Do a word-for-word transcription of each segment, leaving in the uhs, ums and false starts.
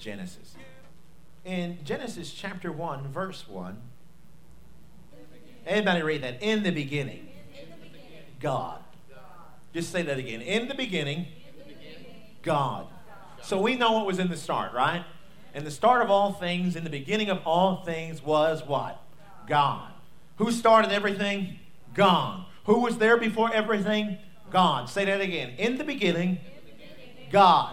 Genesis. In Genesis chapter one, verse one, everybody read that. In the beginning, In the beginning, God. God. Just say that again. In the beginning, In the beginning, God. So we know what was in the start, right? And the start of all things, in the beginning of all things was what? God. Who started everything? God. Who was there before everything? God. Say that again. In the beginning, In the beginning, God.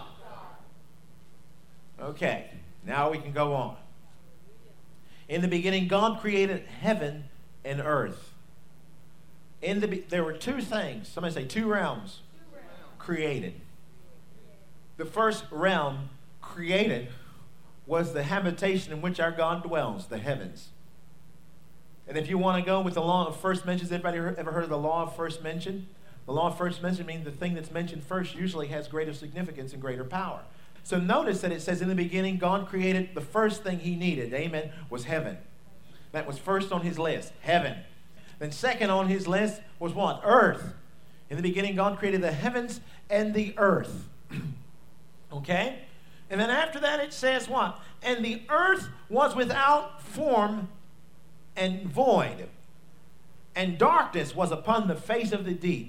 God. Okay, now we can go on. In the beginning, God created heaven and earth. In the be- there were two things. Somebody say two realms Two realms. created. The first realm created was the habitation in which our God dwells, the heavens. And if you want to go with the law of first mentions, everybody ever heard of the law of first mention? The law of first mention means the thing that's mentioned first usually has greater significance and greater power. So notice that it says in the beginning, God created the first thing he needed, amen, was heaven. That was first on his list, heaven. Then second on his list was what? Earth. In the beginning, God created the heavens and the earth. Okay? And then after that it says what? And the earth was without form and void, and darkness was upon the face of the deep.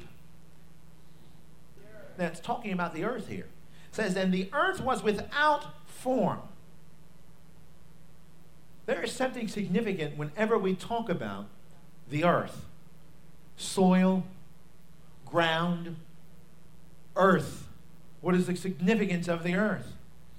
Now it's talking about the earth here. It says, and the earth was without form. There is something significant whenever we talk about the earth. Soil, ground, earth. What is the significance of the earth?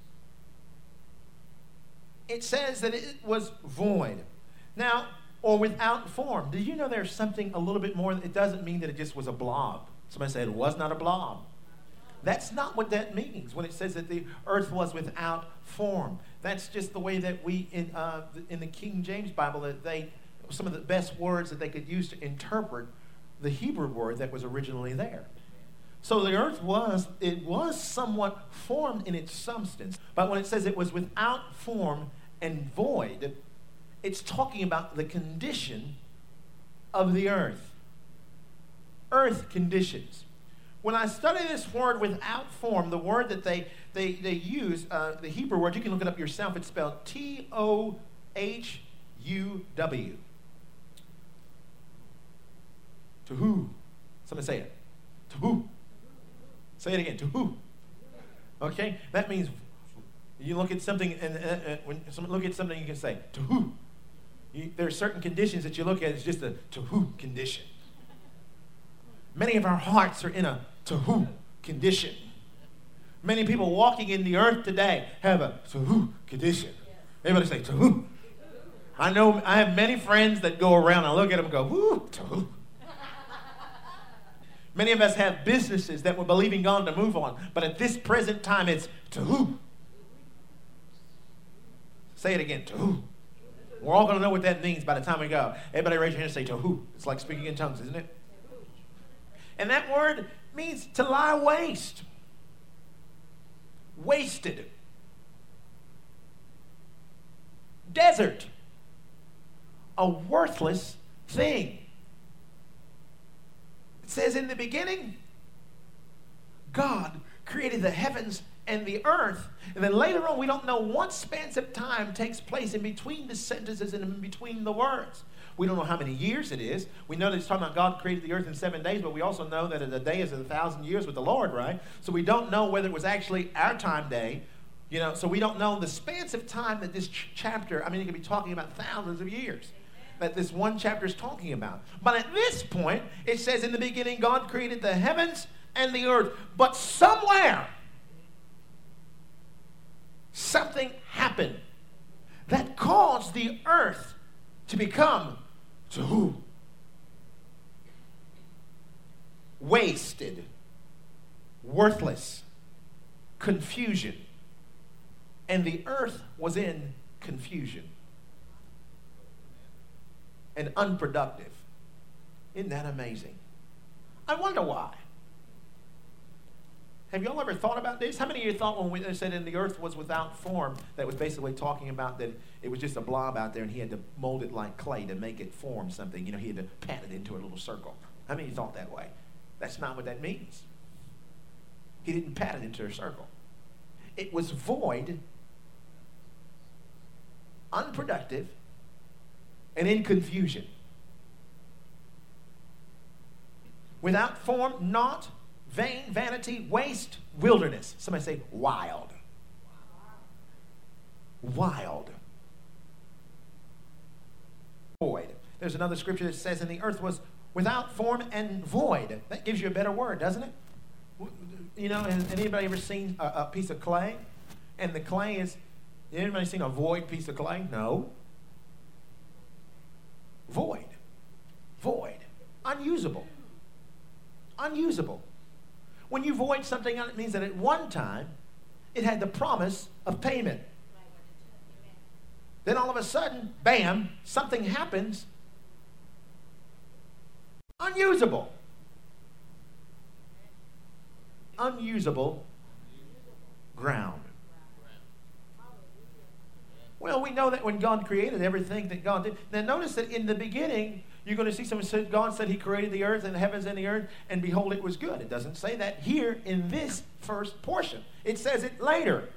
It says that it was void. Now, or without form. Did you know there's something a little bit more? It doesn't mean that it just was a blob. Somebody said it was not a blob. That's not what that means when it says that the earth was without form. That's just the way that we, in, uh, in the King James Bible, that they, some of the best words that they could use to interpret the Hebrew word that was originally there. So the earth was, it was somewhat formed in its substance. But when it says it was without form and void, it's talking about the condition of the earth. Earth conditions. When I study this word without form, the word that they, they, they use, uh, the Hebrew word, you can look it up yourself, it's spelled T O H U W. To who? Somebody say it. To who? Say it again. To who? Okay? That means you look at something, and uh, uh, when someone look at something, you can say, to who? You, there are certain conditions that you look at, it's just a to who condition. Many of our hearts are in a to who condition. Many people walking in the earth today have a to who condition. Everybody say to who. I know I have many friends that go around and look at them and go, whoo, to who. Many of us have businesses that we're believing God to move on, but at this present time it's to who. Say it again, to who. We're all going to know what that means by the time we go. Everybody raise your hand and say to who. It's like speaking in tongues, isn't it? And that word means to lie waste. Wasted. Desert. A worthless thing. It says in the beginning, God created the heavens and the earth. And then later on, we don't know what span of time takes place in between the sentences and in between the words. We don't know how many years it is. We know that it's talking about God created the earth in seven days, but we also know that a day is a thousand years with the Lord, right? So we don't know whether it was actually our time day, you know, so we don't know the spans of time that this ch- chapter, I mean, it could be talking about thousands of years that this one chapter is talking about. But at this point, it says in the beginning, God created the heavens and the earth. But somewhere, something happened that caused the earth to become to who? Wasted, worthless, confusion. And the earth was in confusion and unproductive. Isn't that amazing? I wonder why. Have you all ever thought about this? How many of you thought when we said in the earth was without form, that was basically talking about that it was just a blob out there and he had to mold it like clay to make it form something? You know, he had to pat it into a little circle. How many of you thought that way? That's not what that means. He didn't pat it into a circle. It was void unproductive, and in confusion. Without form, not, vain, vanity, waste, wilderness. Somebody say wild. Wild. Void. There's another scripture that says, and the earth was without form and void. That gives you a better word, doesn't it? You know, has anybody ever seen a, a piece of clay? And the clay is, anybody seen a void piece of clay? No. Void. Void. Unusable. Unusable. When you void something out, it means that at one time, it had the promise of payment. Then all of a sudden, bam, something happens. Unusable. Unusable ground. Well, we know that when God created everything that God did. Now notice that in the beginning, you're going to see someone said, God said he created the earth and the heavens and the earth, and behold, it was good. It doesn't say that here in this first portion. It says it later.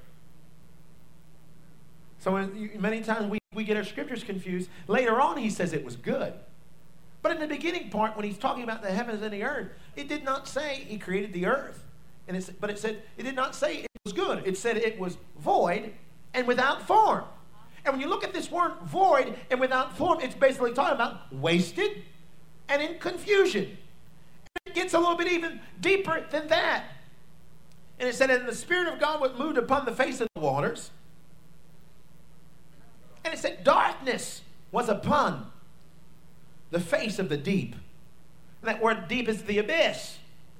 So many times we, we get our scriptures confused. Later on, he says it was good. But in the beginning part, when he's talking about the heavens and the earth, it did not say he created the earth. And it's, but it said, it did not say it was good. It said it was void and without form. And when you look at this word void and without form, it's basically talking about wasted and in confusion. And it gets a little bit even deeper than that. And it said, and the Spirit of God was moved upon the face of the waters. And it said, darkness was upon the face of the deep. And that word deep is the abyss.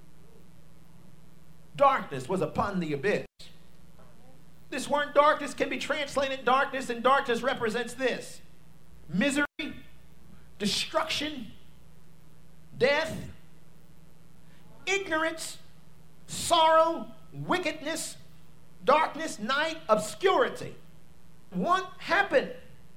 Darkness was upon the abyss. This word darkness can be translated darkness, and darkness represents this: misery, destruction, death, ignorance, sorrow, wickedness, darkness, night, obscurity. What happened?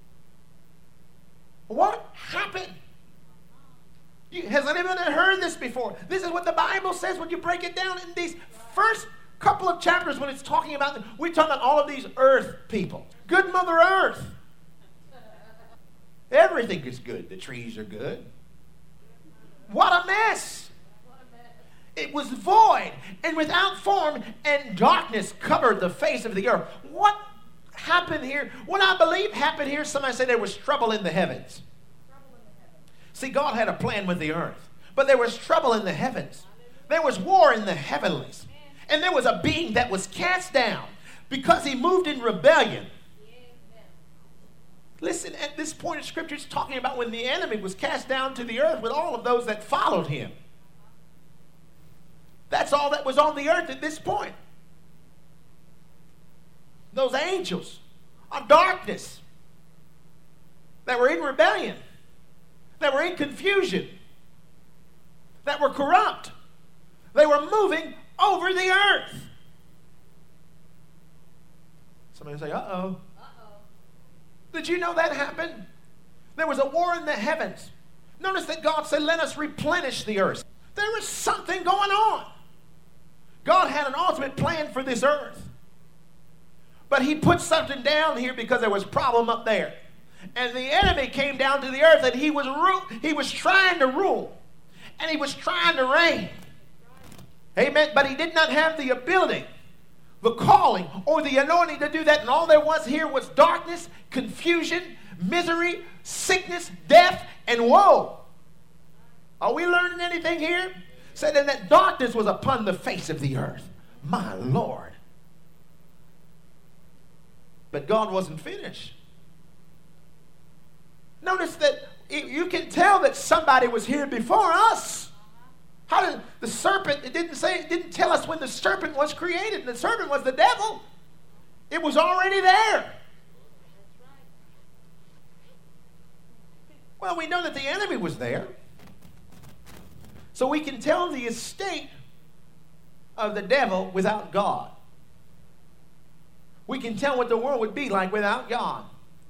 What happened? You, has anyone heard this before? This is what the Bible says when you break it down in these first couple of chapters when it's talking about, we're talking about all of these earth people. Good Mother Earth. Everything is good. The trees are good. What a mess. It was void and without form, and darkness covered the face of the earth. What happened here? What I believe happened here, somebody said there was trouble in the heavens. See, God had a plan with the earth, but there was trouble in the heavens. There was war in the heavenlies. And there was a being that was cast down because he moved in rebellion. Listen, at this point in Scripture, it's talking about when the enemy was cast down to the earth with all of those that followed him. That's all that was on the earth at this point. Those angels of darkness that were in rebellion, that were in confusion, that were corrupt. They were moving over the earth. Somebody say, uh-oh. Uh-oh. Did you know that happened? There was a war in the heavens. Notice that God said, let us replenish the earth. There was something going on. God had an ultimate plan for this earth. But he put something down here because there was a problem up there. And the enemy came down to the earth, and he was ru- he was trying to rule. And he was trying to reign. Amen. But he did not have the ability, the calling, or the anointing to do that. And all there was here was darkness, confusion, misery, sickness, death, and woe. Are we learning anything here? Said that, that darkness was upon the face of the earth. My Lord. But God wasn't finished. Notice that you can tell that somebody was here before us. How did the serpent, it didn't say, it didn't tell us when the serpent was created. The serpent was the devil. It was already there. Well, we know that the enemy was there. So we can tell the estate of the devil without God. We can tell what the world would be like without God.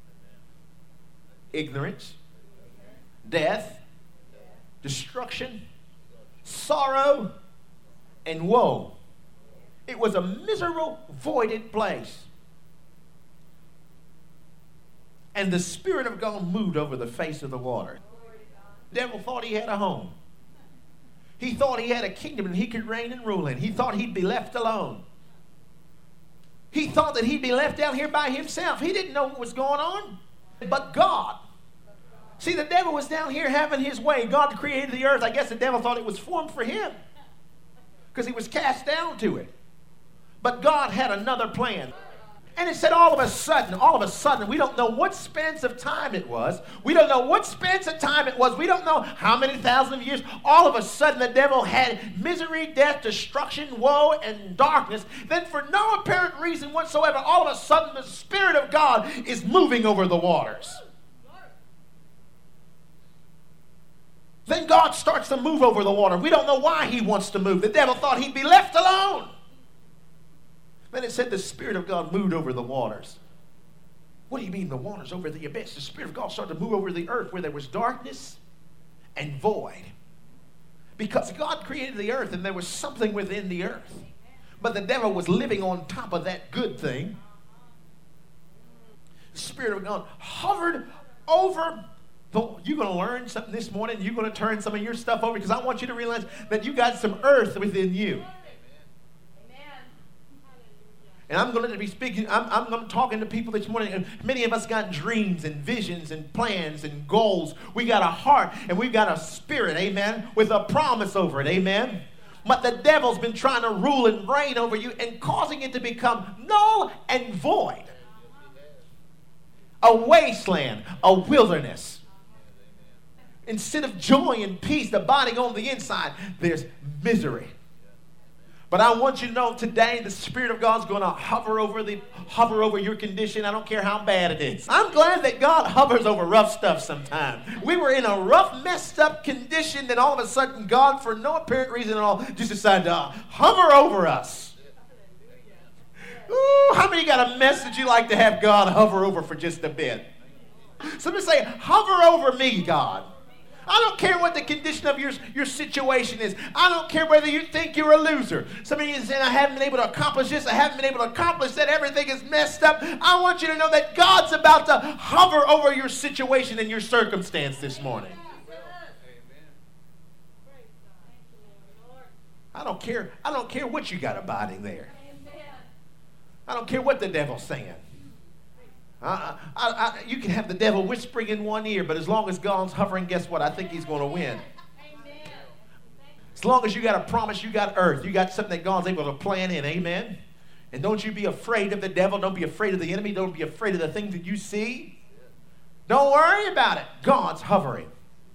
Ignorance, death, destruction, sorrow, and woe. It was a miserable, voided place. And the Spirit of God moved over the face of the water. The devil thought he had a home. He thought he had a kingdom and he could reign and rule in. He thought he'd be left alone. He thought that he'd be left down here by himself. He didn't know what was going on. But God. See, the devil was down here having his way. God created the earth. I guess the devil thought it was formed for him, because he was cast down to it. But God had another plan. And it said all of a sudden, all of a sudden, we don't know what span of time it was. We don't know what span of time it was. We don't know how many thousand of years. All of a sudden, the devil had misery, death, destruction, woe, and darkness. Then for no apparent reason whatsoever, all of a sudden, the Spirit of God is moving over the waters. Then God starts to move over the water. We don't know why he wants to move. The devil thought he'd be left alone. Then it said the Spirit of God moved over the waters. What do you mean the waters over the abyss? The Spirit of God started to move over the earth where there was darkness and void. Because God created the earth and there was something within the earth. But the devil was living on top of that good thing. The Spirit of God hovered over the... You're going to learn something this morning. You're going to turn some of your stuff over, because I want you to realize that you got some earth within you. And I'm going to be speaking, I'm, I'm going to be talking to people this morning, and many of us got dreams and visions and plans and goals. We got a heart and we've got a spirit, amen, with a promise over it, amen. But the devil's been trying to rule and reign over you and causing it to become null and void. A wasteland, a wilderness. Instead of joy and peace abiding on the inside, there's misery. But I want you to know today the Spirit of God's going to hover over the hover over your condition. I don't care how bad it is. I'm glad that God hovers over rough stuff sometimes. We were in a rough, messed up condition, then all of a sudden God, for no apparent reason at all, just decided to hover over us. Ooh, how many got a mess that you like to have God hover over for just a bit? Somebody say, hover over me, God. I don't care what the condition of your, your situation is. I don't care whether you think you're a loser. Some of you saying, I haven't been able to accomplish this. I haven't been able to accomplish that. Everything is messed up. I want you to know that God's about to hover over your situation and your circumstance this morning. I don't care. I don't care what you got abiding there. I don't care what the devil's saying. I, I, I, you can have the devil whispering in one ear, but as long as God's hovering, guess what? I think he's going to win. As long as you got a promise, you got earth. You got something that God's able to plan in. Amen? And don't you be afraid of the devil. Don't be afraid of the enemy. Don't be afraid of the things that you see. Don't worry about it. God's hovering.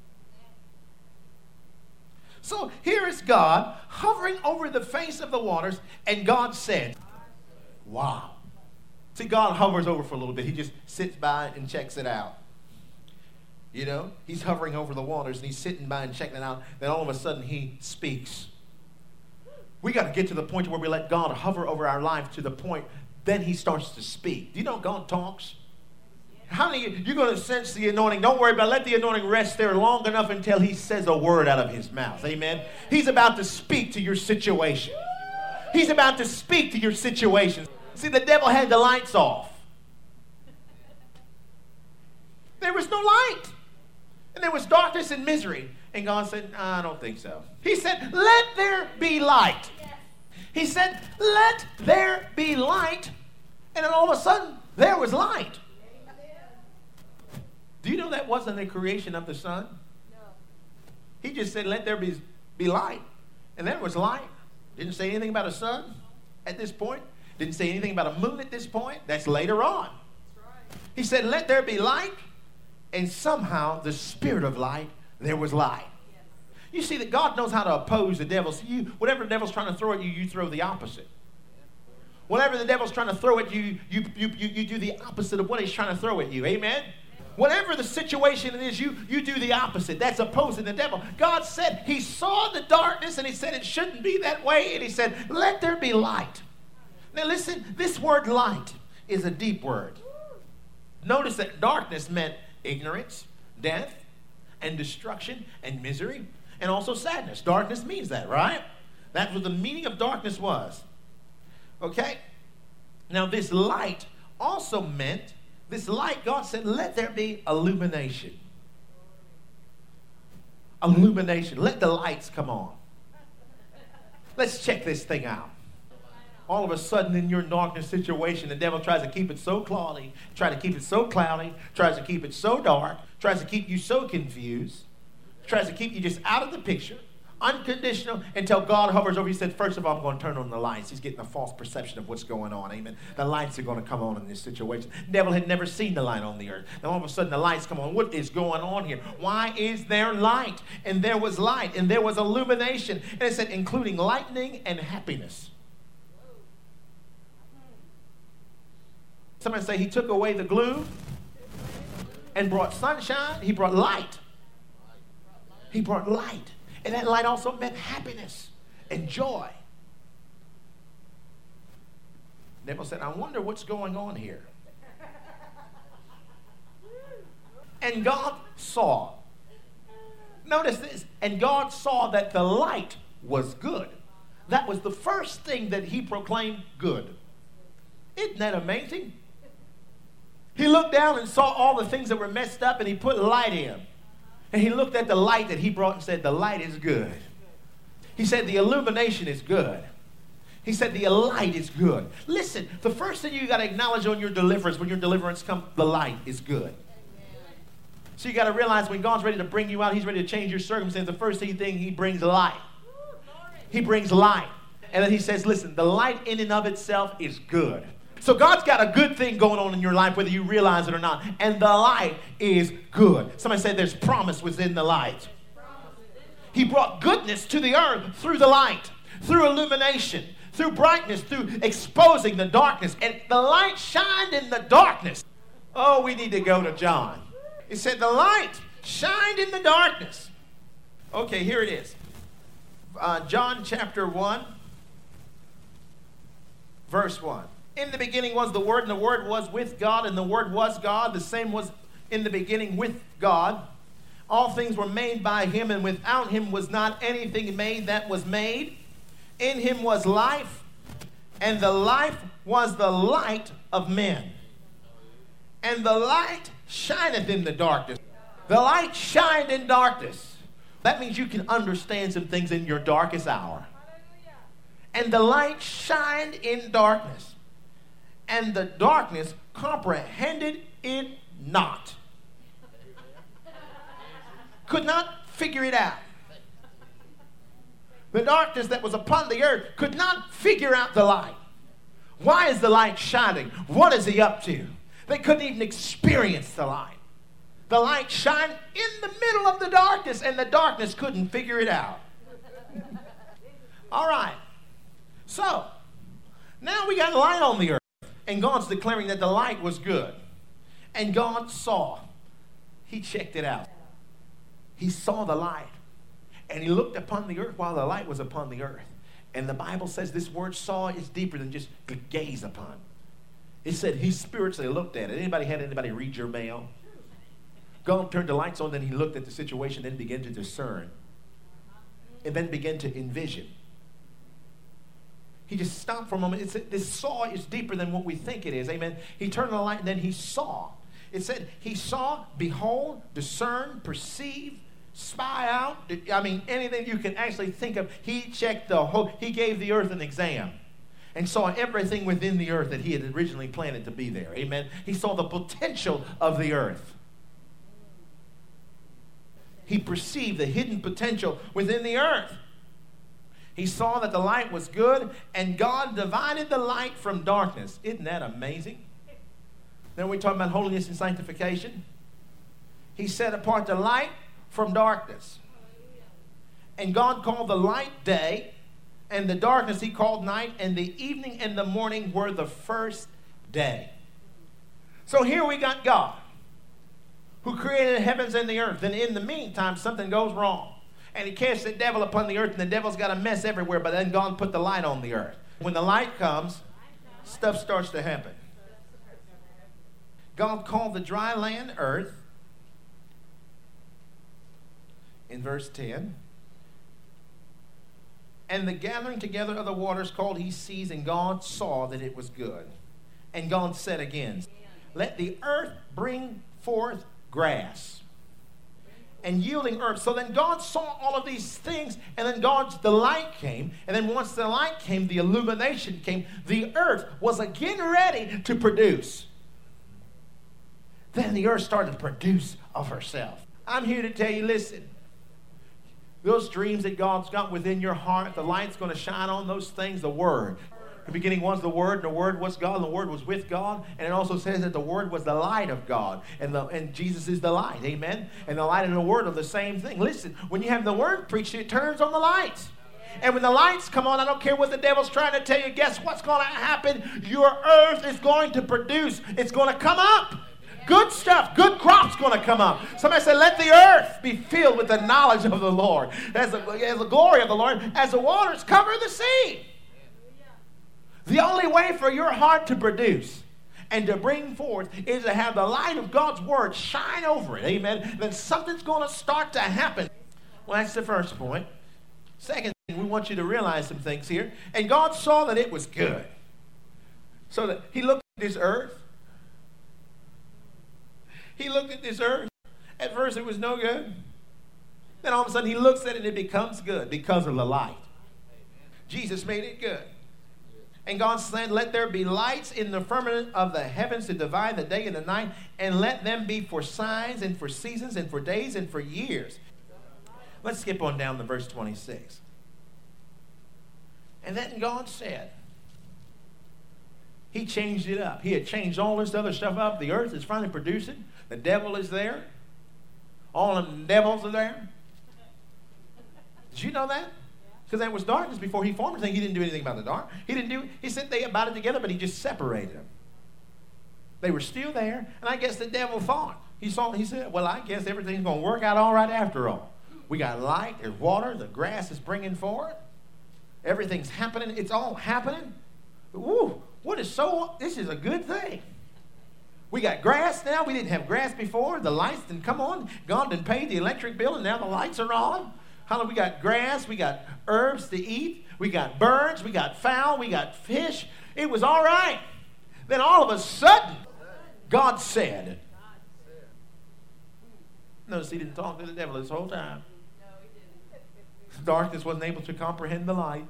So here is God hovering over the face of the waters, and God said, wow. See, God hovers over for a little bit. He just sits by and checks it out. You know, he's hovering over the waters and he's sitting by and checking it out. Then all of a sudden he speaks. We got to get to the point where we let God hover over our life to the point then he starts to speak. Do you know God talks? How many of you, you're going to sense the anointing? Don't worry about it. Let the anointing rest there long enough until he says a word out of his mouth. Amen. He's about to speak to your situation. He's about to speak to your situation. See, the devil had the lights off. There was no light. And there was darkness and misery. And God said, I don't think so. He said, let there be light. He said, let there be light. And then all of a sudden, there was light. Do you know that wasn't the creation of the sun? No. He just said, let there be, be light. And there was light. Didn't say anything about a sun at this point. Didn't say anything about a moon at this point. That's later on. That's right. He said, let there be light. And somehow, the Spirit of light, there was light. Yes. You see that God knows how to oppose the devil. So you, whatever the devil's trying to throw at you, you throw the opposite. Whatever the devil's trying to throw at you, you, you, you, you do the opposite of what he's trying to throw at you. Amen? Whatever the situation is, you, you do the opposite. That's opposing the devil. God said he saw the darkness and he said it shouldn't be that way. And he said, let there be light. Now listen, this word light is a deep word. Notice that darkness meant ignorance, death, and destruction, and misery, and also sadness. Darkness means that, right? That's what the meaning of darkness was. Okay? Now this light also meant This light, God said, let there be illumination. Illumination. Let the lights come on. Let's check this thing out. All of a sudden in your darkness situation, the devil tries to keep it so cloudy, tries to keep it so cloudy, tries to keep it so dark, tries to keep you so confused, tries to keep you just out of the picture, unconditional, until God hovers over you. He said, first of all, I'm going to turn on the lights. He's getting a false perception of what's going on. Amen. The lights are going to come on in this situation. The devil had never seen the light on the earth. Now all of a sudden the lights come on. What is going on here? Why is there light? And there was light, and there was illumination. And it said, including lightning and happiness. Somebody say, he took away the gloom and brought sunshine. He brought light. He brought light. And that light also meant happiness and joy. The devil said, I wonder what's going on here. And God saw. Notice this. And God saw that the light was good. That was the first thing that he proclaimed good. Isn't that amazing? He looked down and saw all the things that were messed up, and he put light in. And he looked at the light that he brought and said, the light is good. He said, the illumination is good. He said, the light is good. Listen, the first thing you got to acknowledge on your deliverance, when your deliverance comes, the light is good. So you got to realize when God's ready to bring you out, he's ready to change your circumstance, the first thing he brings light. He brings light. And then he says, listen, the light in and of itself is good. So God's got a good thing going on in your life, whether you realize it or not. And the light is good. Somebody said there's promise within the light. He brought goodness to the earth through the light, through illumination, through brightness, through exposing the darkness. And the light shined in the darkness. Oh, we need to go to John. It said the light shined in the darkness. Okay, here it is. Uh, John chapter one, verse one. In the beginning was the Word, and the Word was with God, and the Word was God. The same was in the beginning with God. All things were made by him, and without him was not anything made that was made. In him was life, and the life was the light of men. And the light shineth in the darkness. The light shined in darkness. That means you can understand some things in your darkest hour. And the light shined in darkness. And the darkness comprehended it not. Could not figure it out. The darkness that was upon the earth could not figure out the light. Why is the light shining? What is he up to? They couldn't even experience the light. The light shined in the middle of the darkness, and the darkness couldn't figure it out. All right. So, now we got light on the earth. And God's declaring that the light was good. And God saw. He checked it out. He saw the light. And he looked upon the earth while the light was upon the earth. And the Bible says this word saw is deeper than just gaze upon. It said he spiritually looked at it. Anybody had anybody read your mail? God turned the lights on, then he looked at the situation, then began to discern. And then began to envision. He just stopped for a moment. It's, this saw is deeper than what we think it is. Amen. He turned on the light and then he saw. It said he saw, behold, discern, perceive, spy out. I mean, anything you can actually think of. He checked the whole, he gave the earth an exam and saw everything within the earth that he had originally planned to be there. Amen. He saw the potential of the earth. He perceived the hidden potential within the earth. He saw that the light was good, and God divided the light from darkness. Isn't that amazing? Then we talk about holiness and sanctification. He set apart the light from darkness. And God called the light day, and the darkness he called night, and the evening and the morning were the first day. So here we got God, who created the heavens and the earth. And in the meantime, something goes wrong. And he cast the devil upon the earth, and the devil's got a mess everywhere, but then God put the light on the earth. When the light comes, stuff starts to happen. God called the dry land earth in verse ten. And the gathering together of the waters called he seas, and God saw that it was good. And God said again, let the earth bring forth grass and yielding herb. So then God saw all of these things, and then God's delight came. And then once the light came, the illumination came. The earth was again ready to produce. Then the earth started to produce of herself. I'm here to tell you, listen, those dreams that God's got within your heart, the light's going to shine on those things, the Word. The beginning was the Word, and the Word was God, and the Word was with God. And it also says that the Word was the light of God, and, the, and Jesus is the light, amen? And the light and the Word are the same thing. Listen, when you have the Word preached, it turns on the lights. And when the lights come on, I don't care what the devil's trying to tell you, guess what's going to happen? Your earth is going to produce. It's going to come up. Good stuff, good crops going to come up. Somebody said, let the earth be filled with the knowledge of the Lord, as the, as the glory of the Lord, as the waters cover the sea. The only way for your heart to produce and to bring forth is to have the light of God's word shine over it. Amen. Then something's going to start to happen. Well, that's the first point. Second thing, we want you to realize some things here. And God saw that it was good. So that he looked at this earth. He looked at this earth. At first it was no good. Then all of a sudden he looks at it and it becomes good because of the light. Jesus made it good. And God said, let there be lights in the firmament of the heavens to divide the day and the night, and let them be for signs and for seasons and for days and for years. Let's skip on down to verse twenty-six. And then God said, he changed it up. He had changed all this other stuff up. The earth is finally producing. The devil is there. All of the devils are there. Did you know that? Because there was darkness before he formed everything. He didn't do anything about the dark. He didn't do, he said they about it together, but he just separated them. They were still there, and I guess the devil thought. He saw, he said, well, I guess everything's going to work out all right after all. We got light, there's water, the grass is bringing forth. Everything's happening. It's all happening. Woo, what is so, this is a good thing. We got grass now. We didn't have grass before. The lights didn't come on. God didn't pay the electric bill, and now the lights are on. How we got grass, we got herbs to eat, we got birds, we got fowl, we got fish. It was all right. Then all of a sudden, God said. Notice he didn't talk to the devil this whole time. Darkness wasn't able to comprehend the light.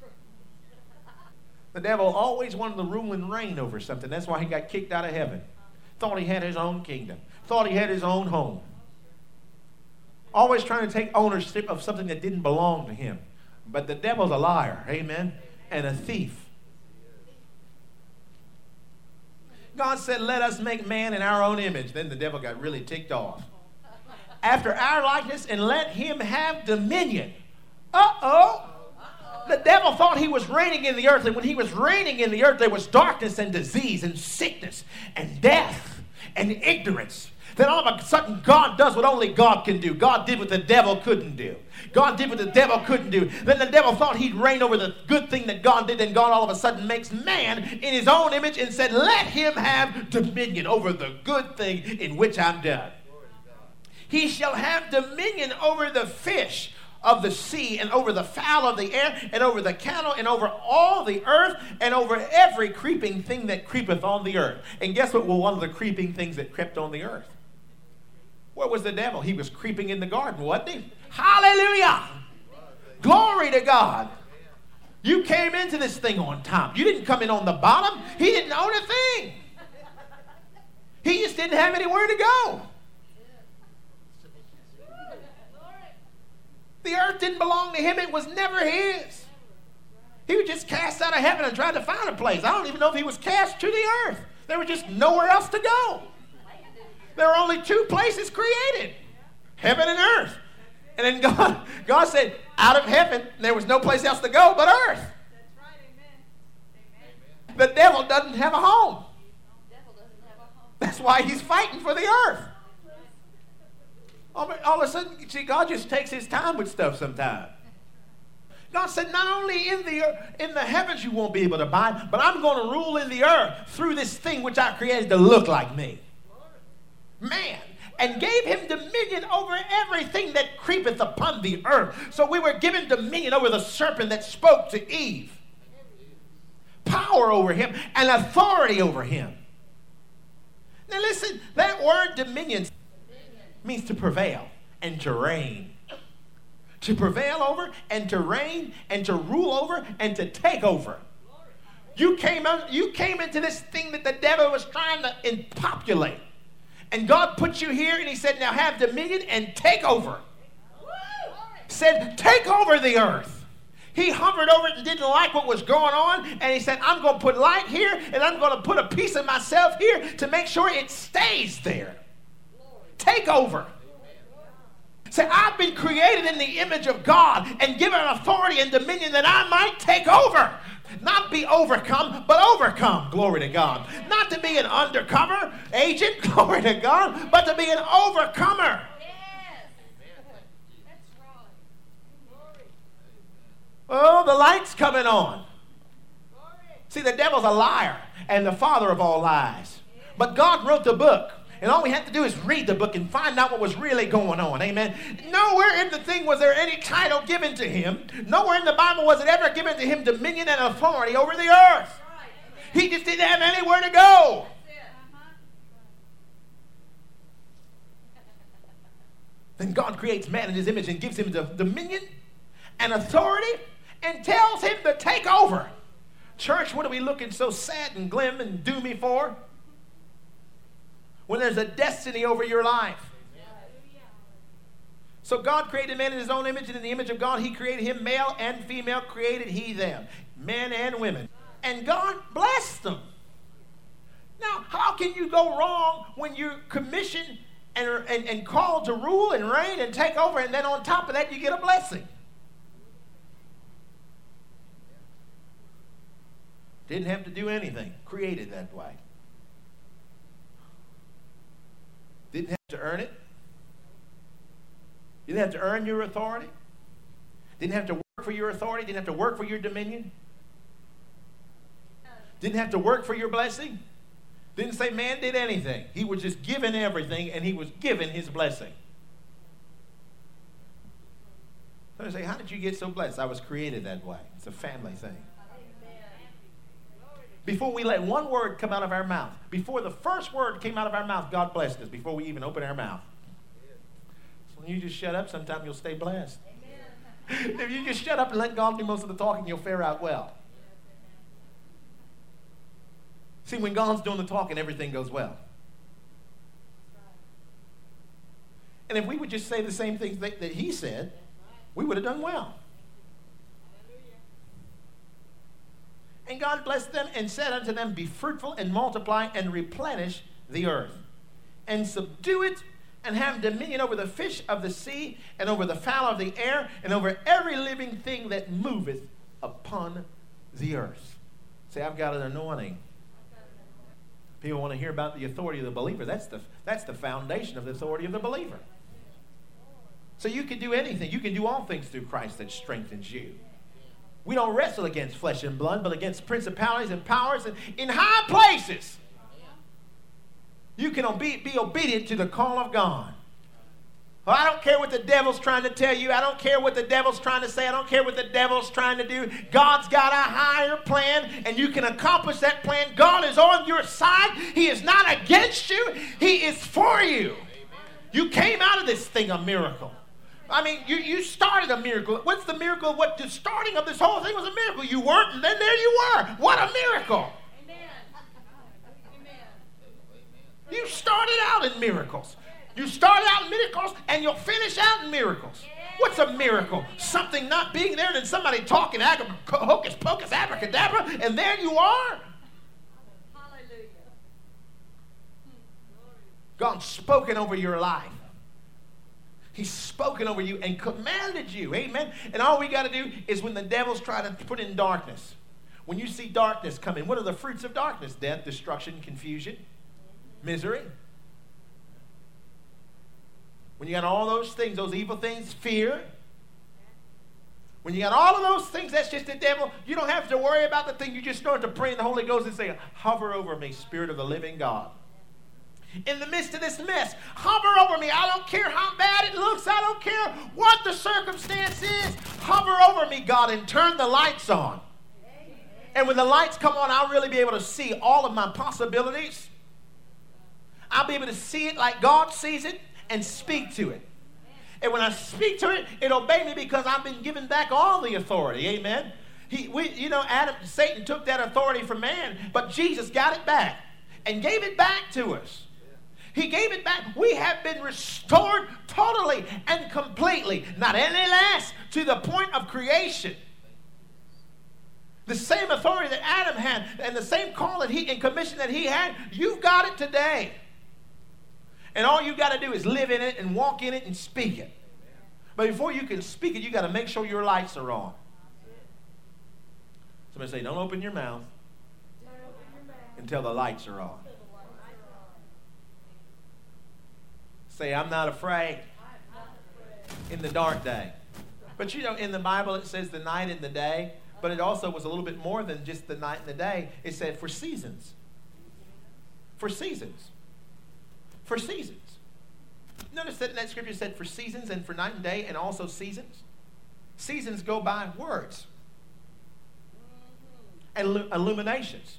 The devil always wanted to rule and reign over something. That's why he got kicked out of heaven. Thought he had his own kingdom. Thought he had his own home. Always trying to take ownership of something that didn't belong to him. But the devil's a liar, amen, and a thief. God said, let us make man in our own image. Then the devil got really ticked off. After our likeness, and let him have dominion. Uh-oh. The devil thought he was reigning in the earth, and when he was reigning in the earth, there was darkness and disease and sickness and death and ignorance. Then all of a sudden, God does what only God can do. God did what the devil couldn't do. God did what the devil couldn't do. Then the devil thought he'd reign over the good thing that God did, and God all of a sudden makes man in his own image and said, let him have dominion over the good thing in which I'm done. He shall have dominion over the fish of the sea, and over the fowl of the air, and over the cattle, and over all the earth, and over every creeping thing that creepeth on the earth. And guess what? Well, one of the creeping things that crept on the earth. What was the devil? He was creeping in the garden, wasn't he? Hallelujah! Glory to God. You came into this thing on top. You didn't come in on the bottom. He didn't own a thing. He just didn't have anywhere to go. The earth didn't belong to him. It was never his. He was just cast out of heaven and tried to find a place. I don't even know if he was cast to the earth. There was just nowhere else to go. There were only two places created, heaven and earth. And then God, God said, out of heaven, there was no place else to go but earth. That's right, amen. The devil doesn't have a home. That's why he's fighting for the earth. All, all of a sudden, see, God just takes his time with stuff sometimes. God said, not only in the, in the heavens you won't be able to abide, but I'm going to rule in the earth through this thing which I created to look like me. Man, and gave him dominion over everything that creepeth upon the earth. So we were given dominion over the serpent that spoke to Eve. Power over him and authority over him. Now listen, that word dominion means to prevail and to reign. To prevail over and to reign and to rule over and to take over. You came out, you came into this thing that the devil was trying to populate. And God put you here and he said, now have dominion and take over. Said, take over the earth. He hovered over it and didn't like what was going on. And he said, I'm going to put light here and I'm going to put a piece of myself here to make sure it stays there. Take over. Say, I've been created in the image of God and given authority and dominion that I might take over. Not be overcome, but overcome. Glory to God. Not to be an undercover agent, glory to God, but to be an overcomer. Oh, the light's coming on. See, the devil's a liar and the father of all lies. But God wrote the book. And all we have to do is read the book and find out what was really going on. Amen. Nowhere in the thing was there any title given to him. Nowhere in the Bible was it ever given to him dominion and authority over the earth. He just didn't have anywhere to go. Then God creates man in his image and gives him the dominion and authority and tells him to take over. Church, what are we looking so sad and glim and doomy for? When there's a destiny over your life. So God created man in his own image, and in the image of God he created him, male and female created he them, men and women. And God blessed them. Now, how can you go wrong when you're commissioned and, and, and called to rule and reign and take over, and then on top of that you get a blessing? Didn't have to do anything. Created that way. Didn't have to earn it. You didn't have to earn your authority. Didn't have to work for your authority. Didn't have to work for your dominion. Didn't have to work for your blessing. Didn't say man did anything. He was just given everything, and he was given his blessing. So I say, how did you get so blessed? I was created that way. It's a family thing. Before we let one word come out of our mouth, before the first word came out of our mouth, God blessed us before we even open our mouth. So when you just shut up, sometime you'll stay blessed. Amen. If you just shut up and let God do most of the talking, you'll fare out well. See, when God's doing the talking, everything goes well. And if we would just say the same things that, that he said, we would have done well. And God blessed them and said unto them, be fruitful and multiply and replenish the earth and subdue it and have dominion over the fish of the sea and over the fowl of the air and over every living thing that moveth upon the earth. Say, I've got an anointing. People want to hear about the authority of the believer. That's the, that's the foundation of the authority of the believer. So you can do anything. You can do all things through Christ that strengthens you. We don't wrestle against flesh and blood, but against principalities and powers and in high places. You can obe- be obedient to the call of God. Well, I don't care what the devil's trying to tell you. I don't care what the devil's trying to say. I don't care what the devil's trying to do. God's got a higher plan, and you can accomplish that plan. God is on your side. He is not against you. He is for you. You came out of this thing a miracle. I mean, you, you started a miracle. What's the miracle? What the starting of this whole thing was a miracle. You weren't, and then there you were. What a miracle. Amen. You started out in miracles. You started out in miracles, and you'll finish out in miracles. What's a miracle? Something not being there, and then somebody talking hocus pocus, abracadabra, and there you are. Hallelujah. God's spoken over your life. He's spoken over you and commanded you. Amen. And all we got to do is when the devil's trying to put in darkness. When you see darkness come in, what are the fruits of darkness? Death, destruction, confusion, misery. When you got all those things, those evil things, fear. When you got all of those things, that's just the devil. You don't have to worry about the thing. You just start to pray in the Holy Ghost and say, hover over me, Spirit of the living God. In the midst of this mess, hover over me. I don't care how bad it looks. I don't care what the circumstance is. Hover over me, God, and turn the lights on. And when the lights come on, I'll really be able to see all of my possibilities. I'll be able to see it like God sees it and speak to it. And when I speak to it, it obey me because I've been given back all the authority. Amen. He, we, you know, Adam, Satan took that authority from man, but Jesus got it back and gave it back to us. He gave it back. We have been restored totally and completely, not any less, to the point of creation. The same authority that Adam had and the same call that he and commission that he had, you've got it today. And all you've got to do is live in it and walk in it and speak it. But before you can speak it, you've got to make sure your lights are on. Somebody say, don't open your mouth until the lights are on. Say, I'm not afraid in the dark day. But you know, in the Bible it says the night and the day, but it also was a little bit more than just the night and the day. It said for seasons. For seasons. For seasons. Notice that in that scripture it said for seasons and for night and day and also seasons. Seasons go by words and illuminations.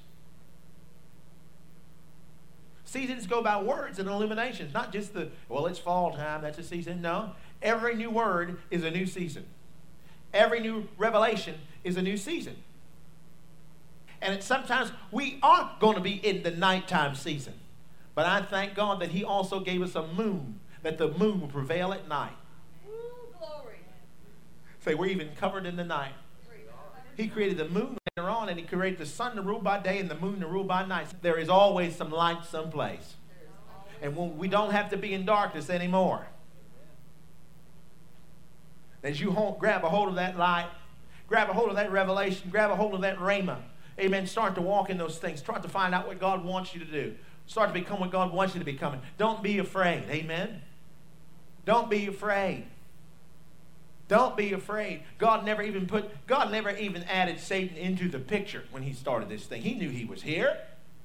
Seasons go by words and illuminations, not just the, well, it's fall time, that's a season. No, every new word is a new season. Every new revelation is a new season. And it, sometimes we are going to be in the nighttime season. But I thank God that he also gave us a moon, that the moon will prevail at night. Ooh, glory. Say, we're even covered in the night. He created the moon later on, and he created the sun to rule by day and the moon to rule by night. There is always some light someplace. And when we don't have to be in darkness anymore. As you hold, grab a hold of that light, grab a hold of that revelation, grab a hold of that rhema. Amen. Start to walk in those things. Start to find out what God wants you to do. Start to become what God wants you to become. Don't be afraid. Amen. Don't be afraid. Don't be afraid. God never even put, God never even added Satan into the picture when he started this thing. He knew he was here.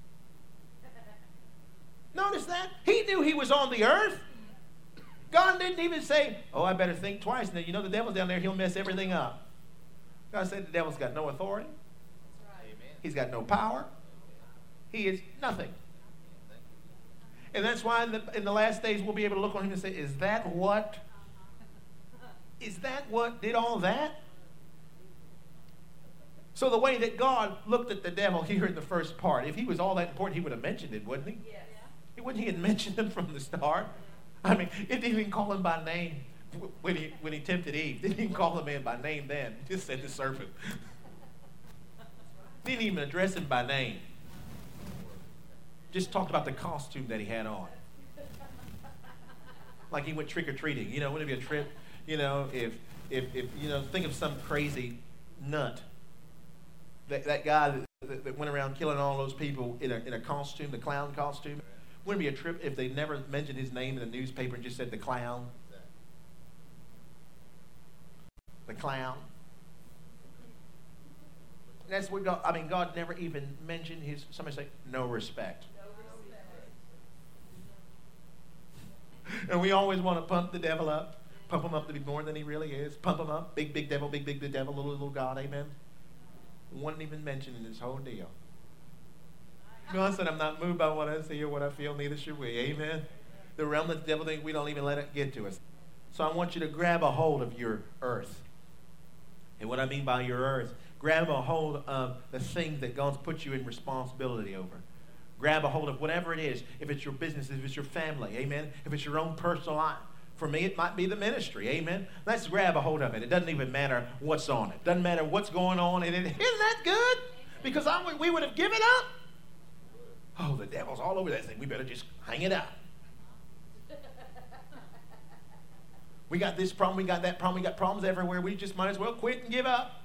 Notice that? He knew he was on the earth. God didn't even say, oh, I better think twice. Now, you know the devil's down there, he'll mess everything up. God said the devil's got no authority. Right. He's got no power. He is nothing. And that's why in the, in the last days we'll be able to look on him and say, is that what? Is that what did all that? So the way that God looked at the devil here in the first part, if he was all that important, he would have mentioned it, wouldn't he? Yes. He wouldn't he have mentioned him from the start? I mean, it didn't even call him by name when he when he tempted Eve. Didn't even call him in by name then. Just said the serpent. Didn't even address him by name. Just talked about the costume that he had on. Like he went trick-or-treating. You know, wouldn't it be a trip? You know, if, if, if you know, think of some crazy nut. That, that guy that, that, that went around killing all those people in a, in a costume, the clown costume. Wouldn't it be a trip if they never mentioned his name in the newspaper and just said the clown? The clown. That's what God, I mean, God never even mentioned his, somebody say, no respect. And we always want to pump the devil up. Pump him up to be more than he really is. Pump him up. Big, big devil, big, big, big devil, little, little God. Amen. Wasn't even mentioned in this whole deal. God said, I'm not moved by what I see or what I feel, neither should we. Amen. The realm of the devil thing, we don't even let it get to us. So I want you to grab a hold of your earth. And what I mean by your earth, grab a hold of the things that God's put you in responsibility over. Grab a hold of whatever it is. If it's your business, if it's your family, amen. If it's your own personal life. For me, it might be the ministry, amen. Let's grab a hold of it. It doesn't even matter what's on it. Doesn't matter what's going on in it. Isn't that good? Because I would, we would have given up. Oh, the devil's all over that thing. We better just hang it up. We got this problem, we got that problem, we got problems everywhere. We just might as well quit and give up.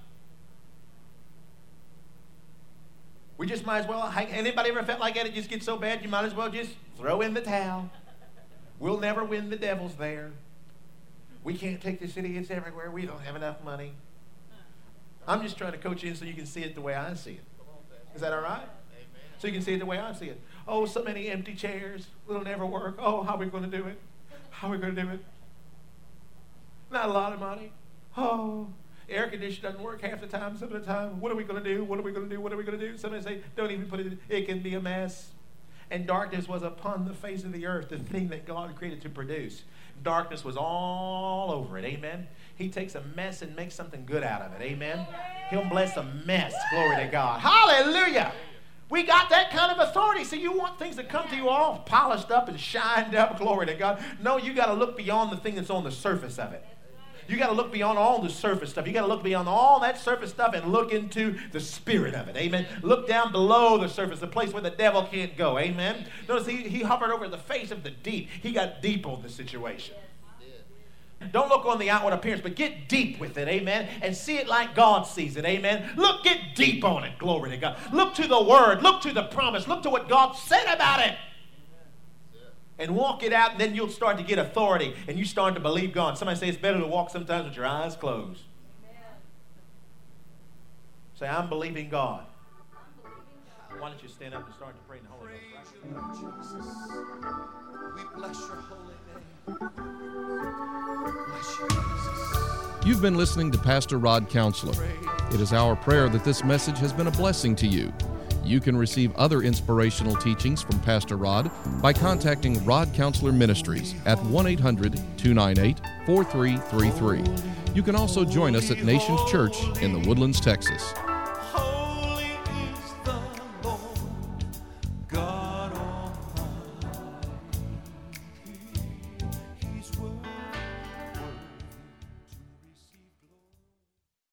We just might as well, anybody ever felt like that? It just gets so bad, you might as well just throw in the towel. We'll never win, the devil's there. We can't take this idiots everywhere. We don't have enough money. I'm just trying to coach you in so you can see it the way I see it. Is that all right? So you can see it the way I see it. Oh, so many empty chairs. It'll never work. Oh, how are we going to do it? How are we going to do it? Not a lot of money. Oh, air conditioner doesn't work half the time, some of the time. What are we going to do? What are we going to do? What are we going to do? Somebody say, don't even put it in. It can be a mess. and darkness was upon the face of the earth, the thing that God created to produce. Darkness was all over it. Amen. He takes a mess and makes something good out of it. Amen. He'll bless a mess. Glory to God. Hallelujah. We got that kind of authority. See, you want things to come to you all polished up and shined up. Glory to God. No, you got to look beyond the thing that's on the surface of it. You got to look beyond all the surface stuff. You got to look beyond all that surface stuff and look into the spirit of it. Amen. Look down below the surface, the place where the devil can't go. Amen. Notice he, he hovered over the face of the deep. He got deep on the situation. Don't look on the outward appearance, but get deep with it, amen, and see it like God sees it, amen. Look, get deep on it, glory to God. Look to the word, look to the promise, look to what God said about it, and walk it out, and then you'll start to get authority, and you start to believe God. Somebody say it's better to walk sometimes with your eyes closed. Say, I'm believing God. Why don't you stand up and start to pray in the Holy Ghost? Right? Jesus. We bless your holy name. You've been listening to Pastor Rod Counselor. It is our prayer that this message has been a blessing to you. You can receive other inspirational teachings from Pastor Rod by contacting Rod Counselor Ministries at one eight hundred, two nine eight, four three three three. You can also join us at Nations Church in the Woodlands, Texas.